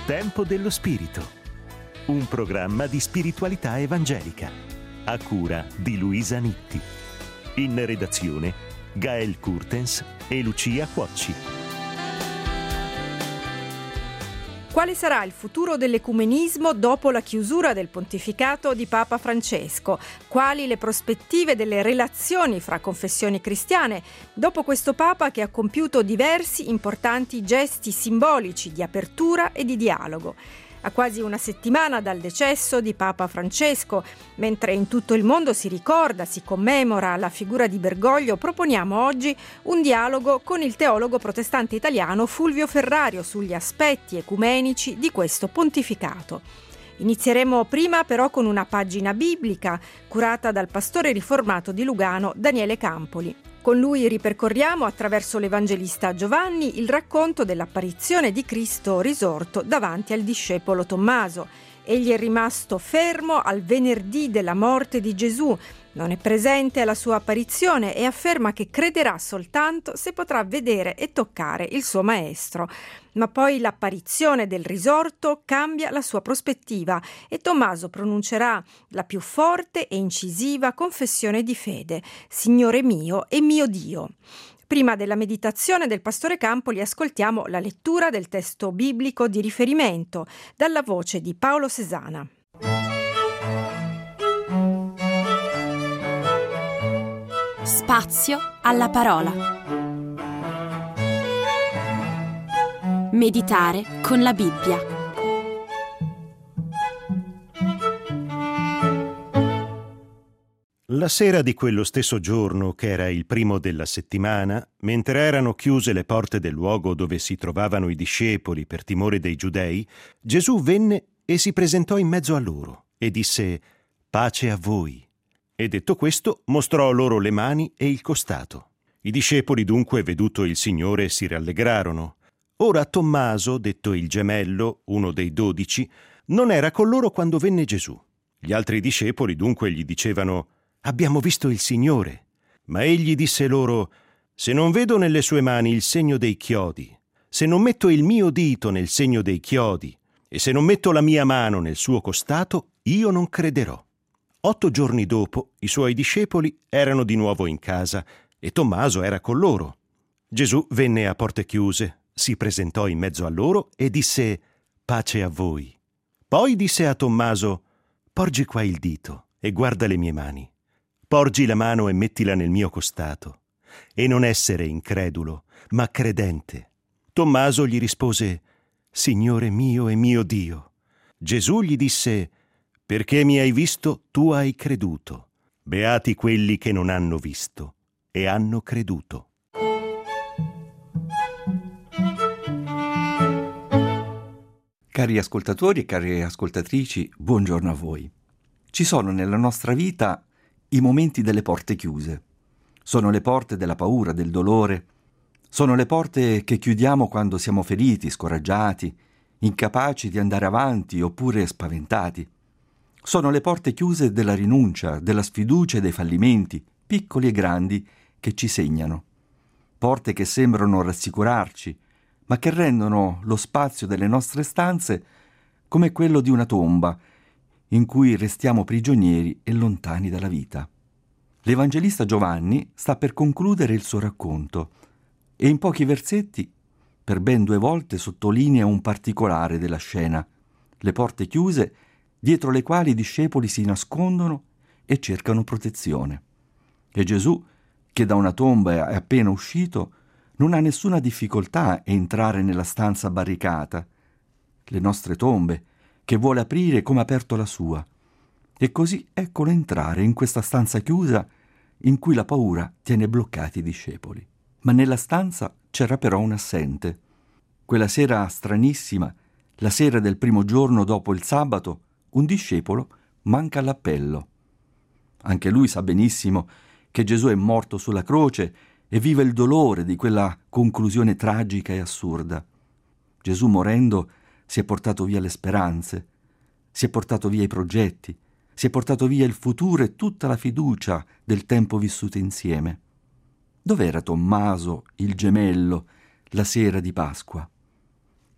Tempo dello Spirito, un programma di spiritualità evangelica, a cura di Luisa Nitti. In redazione Gael Kurtens e Lucia Cuocci. Quale sarà il futuro dell'ecumenismo dopo la chiusura del pontificato di Papa Francesco? Quali le prospettive delle relazioni fra confessioni cristiane dopo questo Papa che ha compiuto diversi importanti gesti simbolici di apertura e di dialogo? A quasi una settimana dal decesso di Papa Francesco, mentre in tutto il mondo si ricorda, si commemora la figura di Bergoglio, proponiamo oggi un dialogo con il teologo protestante italiano Fulvio Ferrario sugli aspetti ecumenici di questo pontificato. Inizieremo prima però con una pagina biblica curata dal pastore riformato di Lugano Daniele Campoli. Con lui ripercorriamo attraverso l'Evangelista Giovanni il racconto dell'apparizione di Cristo risorto davanti al discepolo Tommaso. Egli è rimasto fermo al venerdì della morte di Gesù, non è presente alla sua apparizione e afferma che crederà soltanto se potrà vedere e toccare il suo maestro. Ma poi l'apparizione del risorto cambia la sua prospettiva e Tommaso pronuncerà la più forte e incisiva confessione di fede: Signore mio e mio Dio. Prima della meditazione del pastore Campoli ascoltiamo la lettura del testo biblico di riferimento dalla voce di Paolo Sesana. Spazio alla parola. Meditare con la Bibbia. La sera di quello stesso giorno, che era il primo della settimana, mentre erano chiuse le porte del luogo dove si trovavano i discepoli per timore dei giudei, Gesù venne e si presentò in mezzo a loro e disse: «Pace a voi». E detto questo, mostrò loro le mani e il costato. I discepoli dunque, veduto il Signore, si rallegrarono. Ora Tommaso, detto il gemello, uno dei 12, non era con loro quando venne Gesù. Gli altri discepoli dunque gli dicevano: «Abbiamo visto il Signore». Ma egli disse loro: «Se non vedo nelle sue mani il segno dei chiodi, se non metto il mio dito nel segno dei chiodi, e se non metto la mia mano nel suo costato, io non crederò». 8 giorni dopo, i suoi discepoli erano di nuovo in casa e Tommaso era con loro. Gesù venne a porte chiuse, si presentò in mezzo a loro e disse: «Pace a voi». Poi disse a Tommaso: «Porgi qua il dito e guarda le mie mani. Porgi la mano e mettila nel mio costato. E non essere incredulo, ma credente». Tommaso gli rispose: «Signore mio e mio Dio». Gesù gli disse: «Perché mi hai visto, tu hai creduto. Beati quelli che non hanno visto e hanno creduto». Cari ascoltatori e cari ascoltatrici, buongiorno a voi. Ci sono nella nostra vita i momenti delle porte chiuse. Sono le porte della paura, del dolore. Sono le porte che chiudiamo quando siamo feriti, scoraggiati, incapaci di andare avanti oppure spaventati. Sono le porte chiuse della rinuncia, della sfiducia e dei fallimenti, piccoli e grandi, che ci segnano. Porte che sembrano rassicurarci, ma che rendono lo spazio delle nostre stanze come quello di una tomba, in cui restiamo prigionieri e lontani dalla vita. L'Evangelista Giovanni sta per concludere il suo racconto e in pochi versetti, per ben 2 volte, sottolinea un particolare della scena: le porte chiuse dietro le quali i discepoli si nascondono e cercano protezione. E Gesù, che da una tomba è appena uscito, non ha nessuna difficoltà a entrare nella stanza barricata, le nostre tombe, che vuole aprire come ha aperto la sua. E così eccolo entrare in questa stanza chiusa in cui la paura tiene bloccati i discepoli. Ma nella stanza c'era però un assente. Quella sera stranissima, la sera del primo giorno dopo il sabato, un discepolo manca all'appello. Anche lui sa benissimo che Gesù è morto sulla croce e vive il dolore di quella conclusione tragica e assurda. Gesù, morendo, si è portato via le speranze, si è portato via i progetti, si è portato via il futuro e tutta la fiducia del tempo vissuto insieme. Dov'era Tommaso, il gemello, la sera di Pasqua?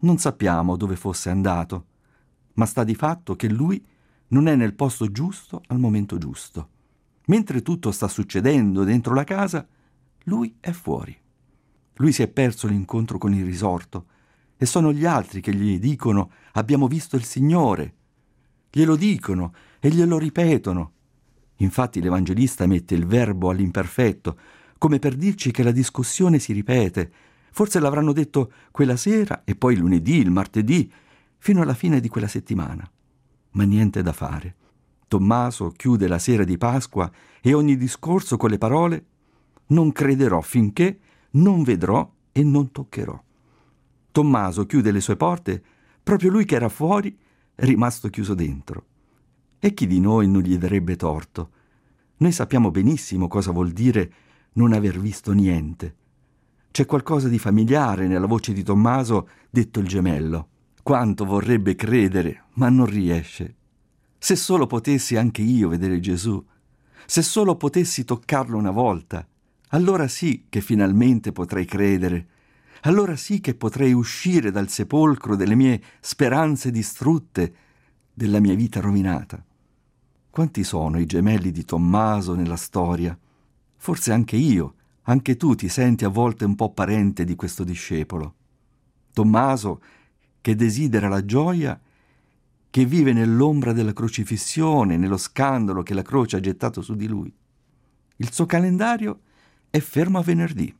Non sappiamo dove fosse andato, ma sta di fatto che lui non è nel posto giusto al momento giusto. Mentre tutto sta succedendo dentro la casa, lui è fuori. Lui si è perso l'incontro con il risorto e sono gli altri che gli dicono: abbiamo visto il Signore. Glielo dicono e glielo ripetono. Infatti l'Evangelista mette il verbo all'imperfetto, come per dirci che la discussione si ripete. Forse l'avranno detto quella sera e poi lunedì, il martedì, fino alla fine di quella settimana. Ma niente da fare. Tommaso chiude la sera di Pasqua e ogni discorso con le parole: non crederò finché non vedrò e non toccherò. Tommaso chiude le sue porte, proprio lui che era fuori è rimasto chiuso dentro. E chi di noi non gli darebbe torto? Noi sappiamo benissimo cosa vuol dire non aver visto niente. C'è qualcosa di familiare nella voce di Tommaso, detto il gemello. Quanto vorrebbe credere, ma non riesce. Se solo potessi anche io vedere Gesù, se solo potessi toccarlo una volta, allora sì che finalmente potrei credere, allora sì che potrei uscire dal sepolcro delle mie speranze distrutte, della mia vita rovinata. Quanti sono i gemelli di Tommaso nella storia? Forse anche io, anche tu ti senti a volte un po' parente di questo discepolo. Tommaso che desidera la gioia, che vive nell'ombra della crocifissione, nello scandalo che la croce ha gettato su di lui. Il suo calendario è fermo a venerdì.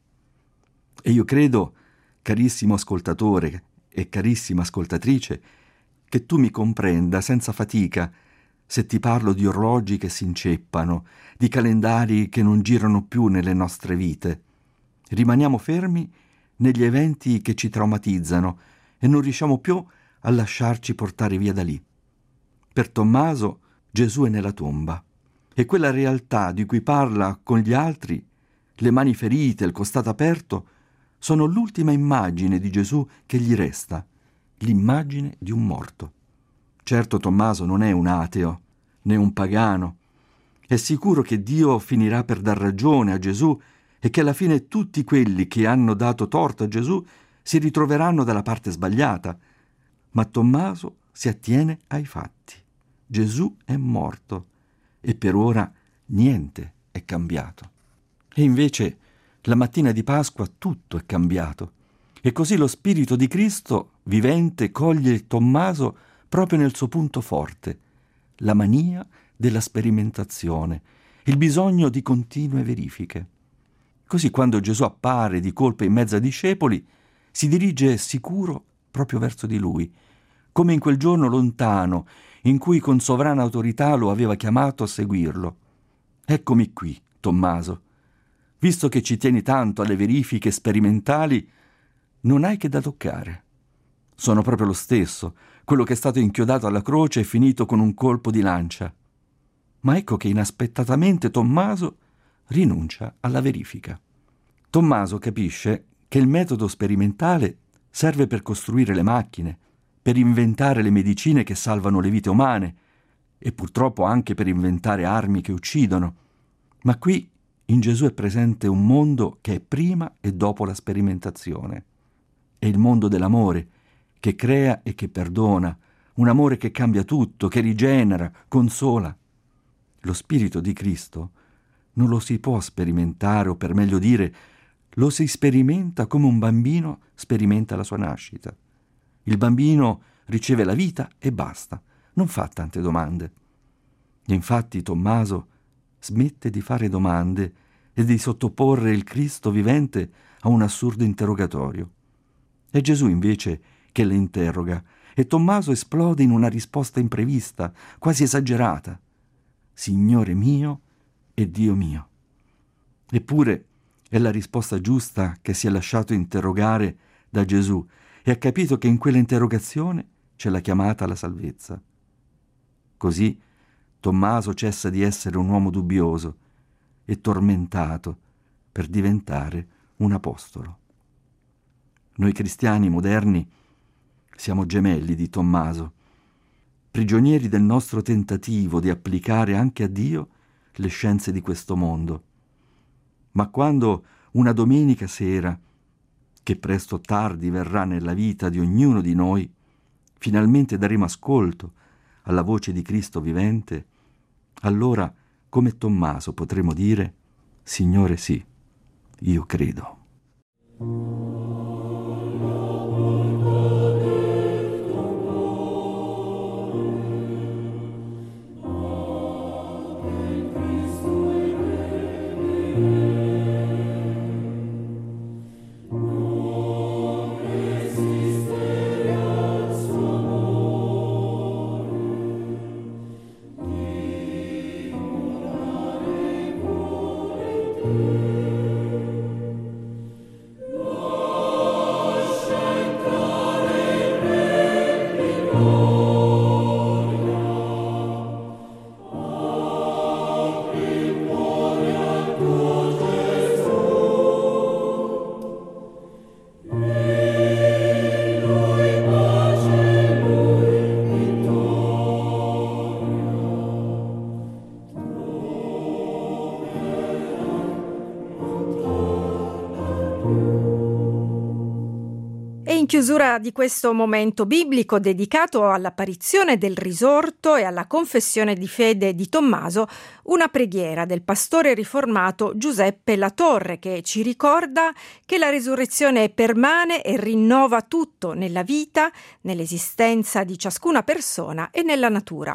E io credo, carissimo ascoltatore e carissima ascoltatrice, che tu mi comprenda senza fatica se ti parlo di orologi che si inceppano, di calendari che non girano più nelle nostre vite. Rimaniamo fermi negli eventi che ci traumatizzano e non riusciamo più a lasciarci portare via da lì. Per Tommaso Gesù è nella tomba e quella realtà di cui parla con gli altri, le mani ferite, il costato aperto, sono l'ultima immagine di Gesù che gli resta, l'immagine di un morto. Certo Tommaso non è un ateo, né un pagano. È sicuro che Dio finirà per dar ragione a Gesù e che alla fine tutti quelli che hanno dato torto a Gesù si ritroveranno dalla parte sbagliata. Ma Tommaso si attiene ai fatti. Gesù è morto e per ora niente è cambiato. E invece la mattina di Pasqua tutto è cambiato. E così lo Spirito di Cristo vivente coglie Tommaso proprio nel suo punto forte, la mania della sperimentazione, il bisogno di continue verifiche. Così quando Gesù appare di colpo in mezzo ai discepoli, si dirige sicuro proprio verso di lui, come in quel giorno lontano in cui con sovrana autorità lo aveva chiamato a seguirlo. Eccomi qui, Tommaso. Visto che ci tieni tanto alle verifiche sperimentali, non hai che da toccare. Sono proprio lo stesso, quello che è stato inchiodato alla croce e finito con un colpo di lancia. Ma ecco che inaspettatamente Tommaso rinuncia alla verifica. Tommaso capisce che il metodo sperimentale serve per costruire le macchine, per inventare le medicine che salvano le vite umane e purtroppo anche per inventare armi che uccidono. Ma qui in Gesù è presente un mondo che è prima e dopo la sperimentazione. È il mondo dell'amore, che crea e che perdona, un amore che cambia tutto, che rigenera, consola. Lo Spirito di Cristo non lo si può sperimentare, o per meglio dire, lo si sperimenta come un bambino sperimenta la sua nascita. Il bambino riceve la vita e basta, non fa tante domande. E infatti Tommaso smette di fare domande e di sottoporre il Cristo vivente a un assurdo interrogatorio. È Gesù invece che le interroga e Tommaso esplode in una risposta imprevista, quasi esagerata. Signore mio e Dio mio. Eppure è la risposta giusta che si è lasciato interrogare da Gesù e ha capito che in quella interrogazione c'è la chiamata alla salvezza. Così Tommaso cessa di essere un uomo dubbioso e tormentato per diventare un apostolo. Noi cristiani moderni siamo gemelli di Tommaso, prigionieri del nostro tentativo di applicare anche a Dio le scienze di questo mondo. Ma quando una domenica sera che presto o tardi verrà nella vita di ognuno di noi, finalmente daremo ascolto alla voce di Cristo vivente, allora, come Tommaso, potremo dire: Signore, sì, io credo. In chiusura di questo momento biblico dedicato all'apparizione del risorto e alla confessione di fede di Tommaso, una preghiera del pastore riformato Giuseppe Latorre, che ci ricorda che la risurrezione permane e rinnova tutto nella vita, nell'esistenza di ciascuna persona e nella natura.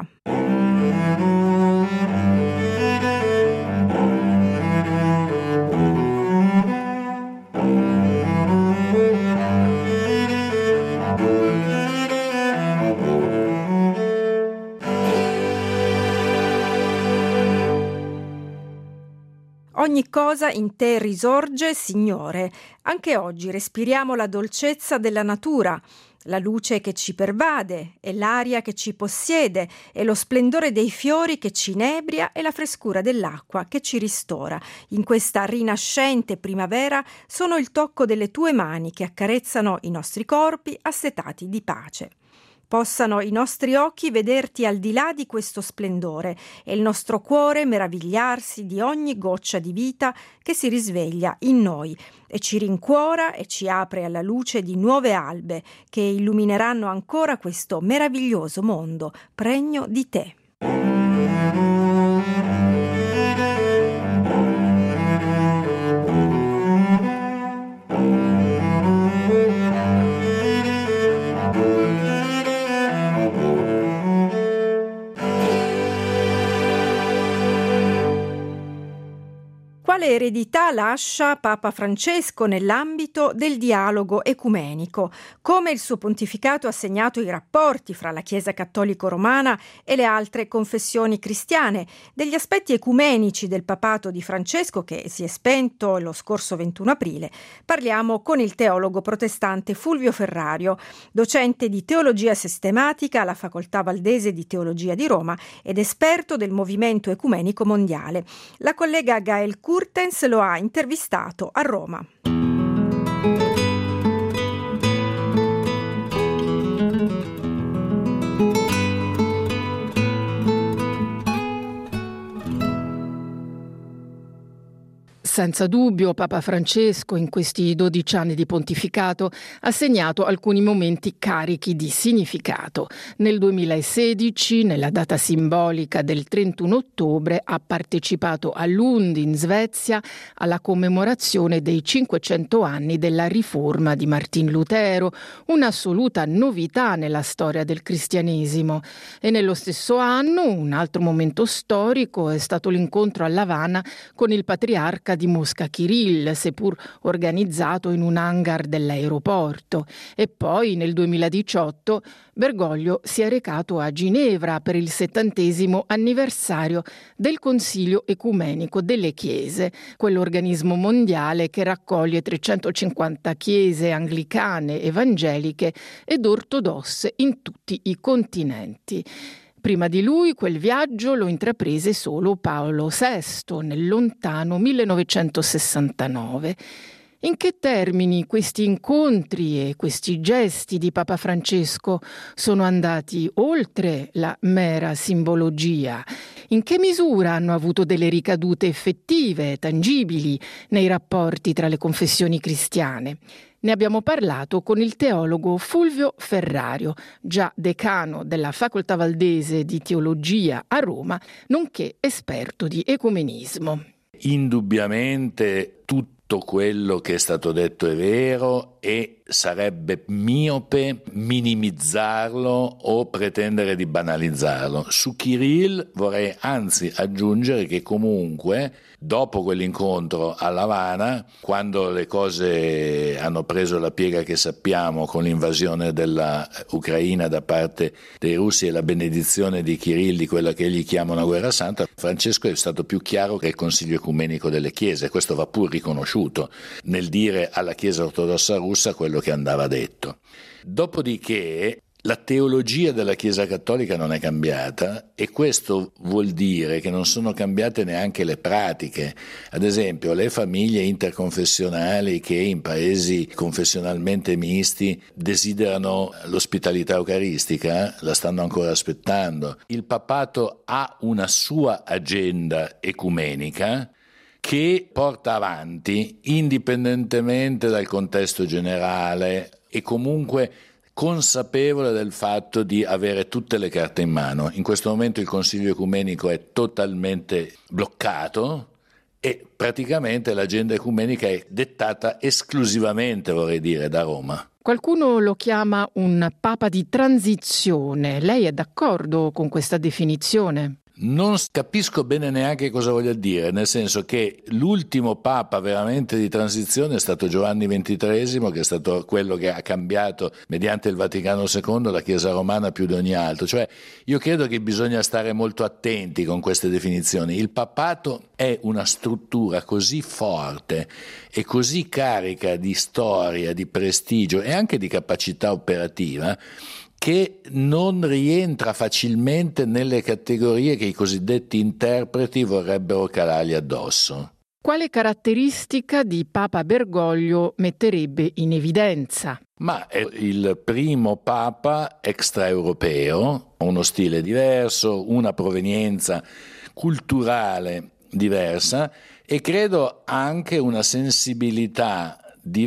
Ogni cosa in te risorge, Signore. Anche oggi respiriamo la dolcezza della natura, la luce che ci pervade, e l'aria che ci possiede, e lo splendore dei fiori che ci inebria, e la frescura dell'acqua che ci ristora. In questa rinascente primavera sono il tocco delle tue mani che accarezzano i nostri corpi assetati di pace. Possano i nostri occhi vederti al di là di questo splendore e il nostro cuore meravigliarsi di ogni goccia di vita che si risveglia in noi e ci rincuora e ci apre alla luce di nuove albe che illumineranno ancora questo meraviglioso mondo pregno di te. Quale eredità lascia Papa Francesco nell'ambito del dialogo ecumenico? Come il suo pontificato ha segnato i rapporti fra la Chiesa cattolico-romana e le altre confessioni cristiane? Degli aspetti ecumenici del papato di Francesco, che si è spento lo scorso 21 aprile, parliamo con il teologo protestante Fulvio Ferrario, docente di teologia sistematica alla Facoltà Valdese di Teologia di Roma ed esperto del movimento ecumenico mondiale. La collega Gael Kurtens lo ha intervistato a Roma. Senza dubbio Papa Francesco in questi 12 anni di pontificato ha segnato alcuni momenti carichi di significato. Nel 2016, nella data simbolica del 31 ottobre, ha partecipato a Lund in Svezia alla commemorazione dei 500 anni della riforma di Martin Lutero, un'assoluta novità nella storia del cristianesimo. E nello stesso anno un altro momento storico è stato l'incontro a L'Avana con il patriarca di Mosca Kirill, seppur organizzato in un hangar dell'aeroporto. E poi nel 2018 Bergoglio si è recato a Ginevra per il 70° anniversario del Consiglio Ecumenico delle Chiese, quell'organismo mondiale che raccoglie 350 chiese anglicane, evangeliche ed ortodosse in tutti i continenti. Prima di lui quel viaggio lo intraprese solo Paolo VI nel lontano 1969. In che termini questi incontri e questi gesti di Papa Francesco sono andati oltre la mera simbologia? In che misura hanno avuto delle ricadute effettive, tangibili, nei rapporti tra le confessioni cristiane? Ne abbiamo parlato con il teologo Fulvio Ferrario, già decano della Facoltà Valdese di Teologia a Roma, nonché esperto di ecumenismo. Indubbiamente tutto quello che è stato detto è vero e sarebbe miope minimizzarlo o pretendere di banalizzarlo. Su Kirill vorrei anzi aggiungere che comunque dopo quell'incontro a L'Avana, quando le cose hanno preso la piega che sappiamo con l'invasione della Ucraina da parte dei russi e la benedizione di Kirill di quella che egli chiama una guerra santa, Francesco è stato più chiaro che il Consiglio Ecumenico delle Chiese, questo va pur riconosciuto, nel dire alla Chiesa ortodossa russa quello che andava detto. Dopodiché la teologia della Chiesa Cattolica non è cambiata e questo vuol dire che non sono cambiate neanche le pratiche. Ad esempio, le famiglie interconfessionali che in paesi confessionalmente misti desiderano l'ospitalità eucaristica la stanno ancora aspettando. Il papato ha una sua agenda ecumenica che porta avanti indipendentemente dal contesto generale e comunque consapevole del fatto di avere tutte le carte in mano. In questo momento il Consiglio Ecumenico è totalmente bloccato e praticamente l'agenda ecumenica è dettata esclusivamente, vorrei dire, da Roma. Qualcuno lo chiama un papa di transizione. Lei è d'accordo con questa definizione? Non capisco bene neanche cosa voglia dire, nel senso che l'ultimo papa veramente di transizione è stato Giovanni XXIII, che è stato quello che ha cambiato mediante il Vaticano II la Chiesa romana più di ogni altro. Cioè, io credo che bisogna stare molto attenti con queste definizioni. Il papato è una struttura così forte e così carica di storia, di prestigio e anche di capacità operativa che non rientra facilmente nelle categorie che i cosiddetti interpreti vorrebbero calargli addosso. Quale caratteristica di Papa Bergoglio metterebbe in evidenza? Ma è il primo papa extraeuropeo, uno stile diverso, una provenienza culturale diversa e credo anche una sensibilità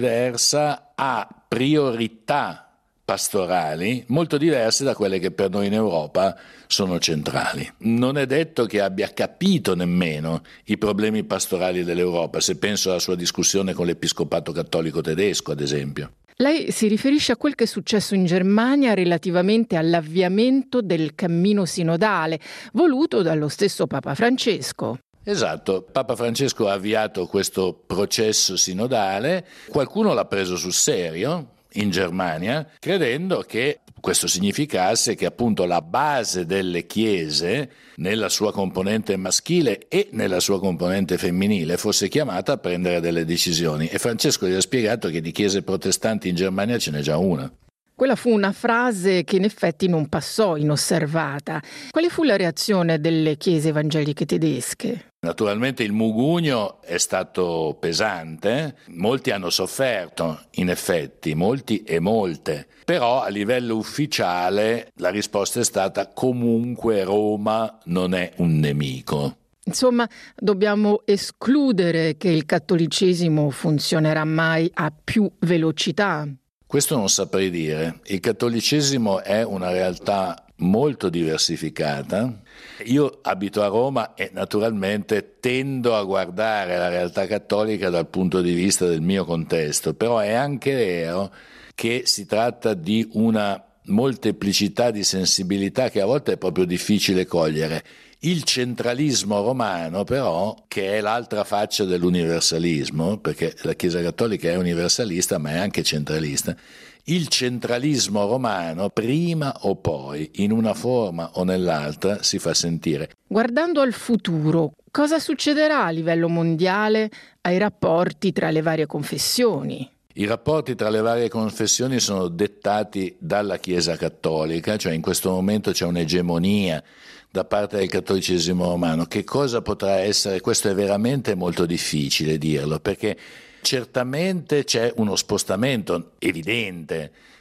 diversa a priorità pastorali molto diverse da quelle che per noi in Europa sono centrali. Non è detto che abbia capito nemmeno i problemi pastorali dell'Europa, se penso alla sua discussione con l'Episcopato cattolico tedesco, ad esempio. Lei si riferisce a quel che è successo in Germania relativamente all'avviamento del cammino sinodale, voluto dallo stesso Papa Francesco. Esatto, Papa Francesco ha avviato questo processo sinodale, qualcuno l'ha preso sul serio in Germania, credendo che questo significasse che appunto la base delle chiese, nella sua componente maschile e nella sua componente femminile, fosse chiamata a prendere delle decisioni. E Francesco gli ha spiegato che di chiese protestanti in Germania ce n'è già una. Quella fu una frase che in effetti non passò inosservata. Quale fu la reazione delle chiese evangeliche tedesche? Naturalmente il mugugno è stato pesante, molti hanno sofferto, in effetti, molti e molte, però a livello ufficiale la risposta è stata: comunque Roma non è un nemico. Insomma, dobbiamo escludere che il cattolicesimo funzionerà mai a più velocità? Questo non saprei dire. Il cattolicesimo è una realtà molto diversificata. Io abito a Roma e naturalmente tendo a guardare la realtà cattolica dal punto di vista del mio contesto, però è anche vero che si tratta di una molteplicità di sensibilità che a volte è proprio difficile cogliere. Il centralismo romano però, che è l'altra faccia dell'universalismo, perché la Chiesa Cattolica è universalista ma è anche centralista, il centralismo romano prima o poi, in una forma o nell'altra, si fa sentire. Guardando al futuro, cosa succederà a livello mondiale ai rapporti tra le varie confessioni? I rapporti tra le varie confessioni sono dettati dalla Chiesa Cattolica, cioè in questo momento c'è un'egemonia da parte del cattolicesimo romano. Che cosa potrà essere? Questo è veramente molto difficile dirlo, perché certamente c'è uno spostamento evidente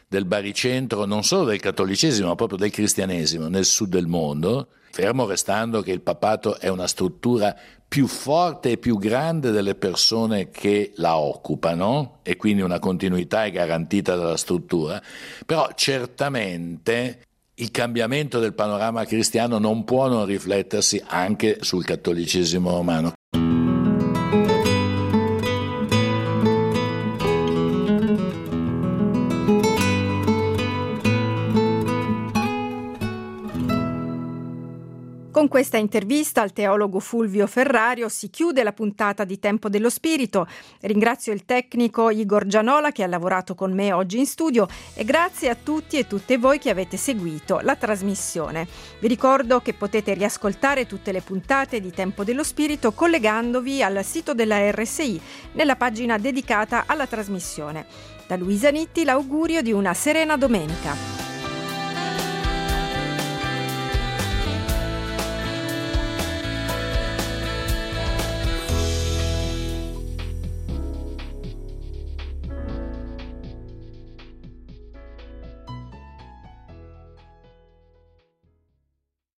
del baricentro non solo del cattolicesimo ma proprio del cristianesimo nel sud del mondo, fermo restando che il papato è una struttura più forte e più grande delle persone che la occupano e quindi una continuità è garantita dalla struttura, però certamente il cambiamento del panorama cristiano non può non riflettersi anche sul cattolicesimo romano. Con questa intervista al teologo Fulvio Ferrario si chiude la puntata di Tempo dello Spirito. Ringrazio il tecnico Igor Gianola che ha lavorato con me oggi in studio e grazie a tutti e tutte voi che avete seguito la trasmissione. Vi ricordo che potete riascoltare tutte le puntate di Tempo dello Spirito collegandovi al sito della RSI nella pagina dedicata alla trasmissione. Da Luisa Nitti l'augurio di una serena domenica.